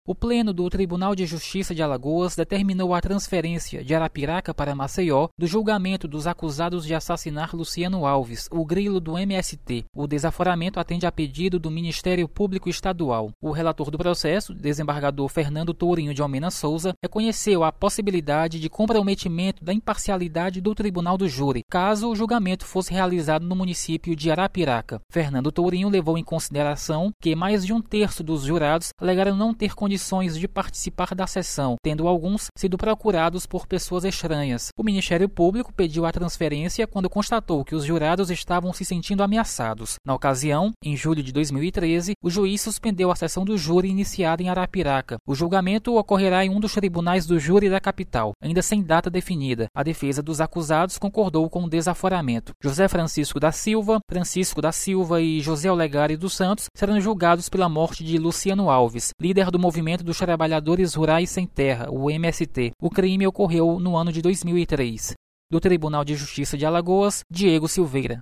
O Pleno do Tribunal de Justiça de Alagoas determinou a transferência de Arapiraca para Maceió do julgamento dos acusados de assassinar Luciano Alves, o grilo do MST. O desaforamento atende a pedido do Ministério Público Estadual. O relator do processo, desembargador Fernando Tourinho de Almena Souza, reconheceu a possibilidade de comprometimento da imparcialidade do Tribunal do Júri, caso o julgamento fosse realizado no município de Arapiraca. Fernando Tourinho levou em consideração que mais de um terço dos jurados alegaram não ter condições de participar da sessão, tendo alguns sido procurados por pessoas estranhas. O Ministério Público pediu a transferência quando constatou que os jurados estavam se sentindo ameaçados. Na ocasião, em julho de 2013, o juiz suspendeu a sessão do júri iniciada em Arapiraca. O julgamento ocorrerá em um dos tribunais do júri da capital, ainda sem data definida. A defesa dos acusados concordou com o desaforamento. José Francisco da Silva e José Olegário dos Santos serão julgados pela morte de Luciano Alves, líder do Movimento dos Trabalhadores Rurais Sem Terra, o MST. O crime ocorreu no ano de 2003. Do Tribunal de Justiça de Alagoas, Diego Silveira.